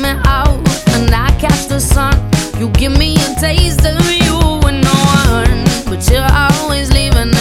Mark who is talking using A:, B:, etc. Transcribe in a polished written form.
A: me out and I catch the sun. You give me a taste of you with no one, but you're always leaving